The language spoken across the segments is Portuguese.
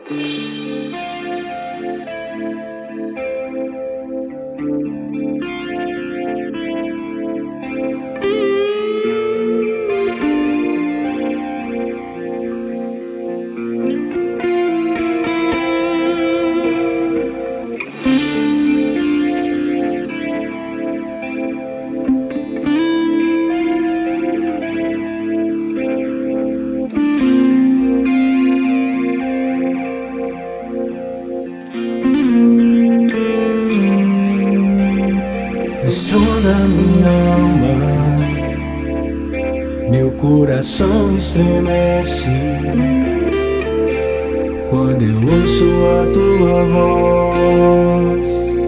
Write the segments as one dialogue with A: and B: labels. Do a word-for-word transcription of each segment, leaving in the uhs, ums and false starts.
A: Estou na minha alma, meu coração estremece quando eu ouço a tua voz.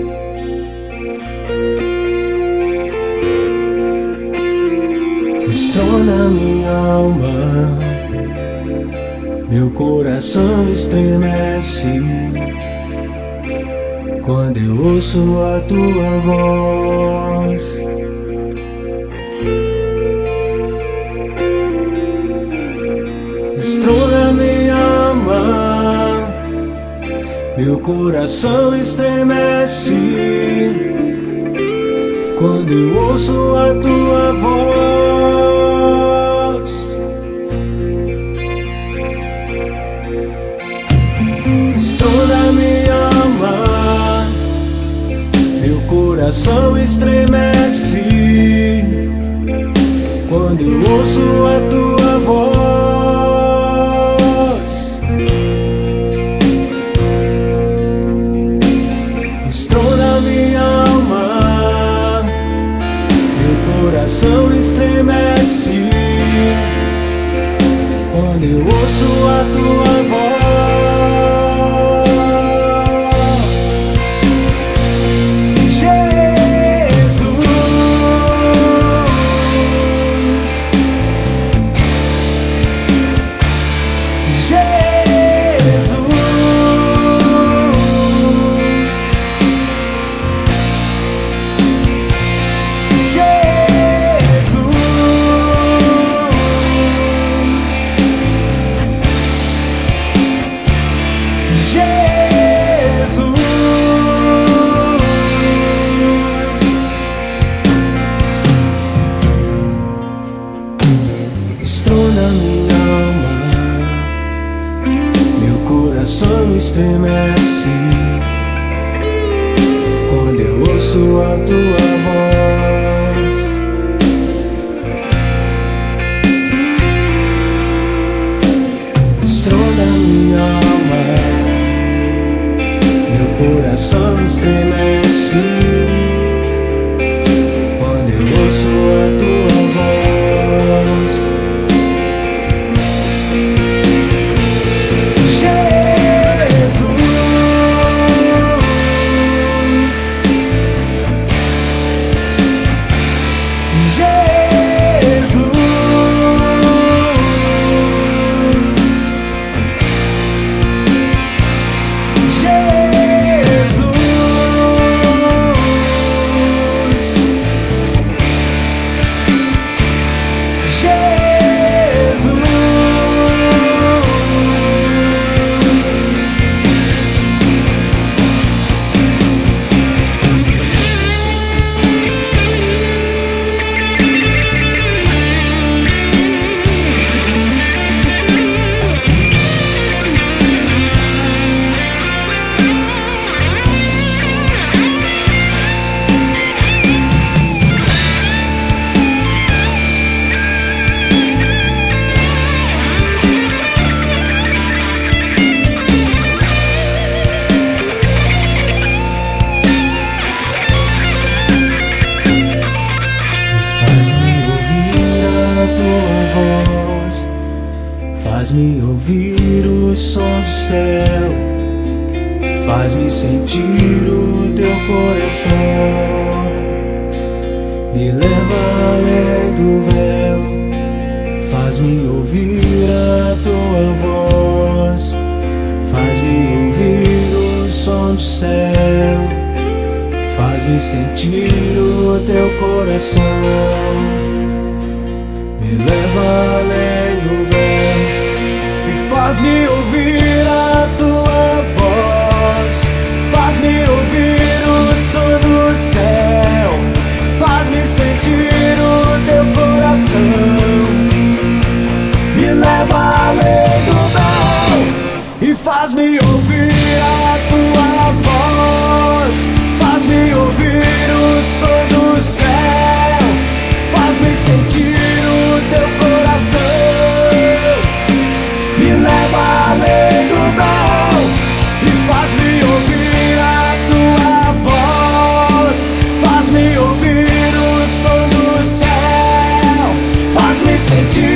A: Estou na minha alma, meu coração estremece quando eu ouço a tua voz. Estou na minha alma, meu coração estremece quando eu ouço a tua voz. Estou na minha alma, meu coração estremece quando eu ouço a tua voz. Estou na minha alma, meu coração estremece quando eu ouço a tua voz. Estou na minha alma, meu coração estremece quando eu ouço a tua voz. Estou na minha alma, meu coração estremece quando eu ouço a tua voz. Faz-me ouvir o som do céu, faz-me sentir o teu coração, me leva além do véu, faz-me ouvir a tua voz, faz-me ouvir o som do céu, faz-me sentir o teu coração, me leva além do véu. Faz-me ouvir a tua além do véu e faz-me ouvir a tua voz. Faz-me ouvir o som do céu, faz-me sentir o teu coração. Me leva além do véu e faz-me ouvir a tua voz. Faz-me ouvir o som do céu, faz-me sentir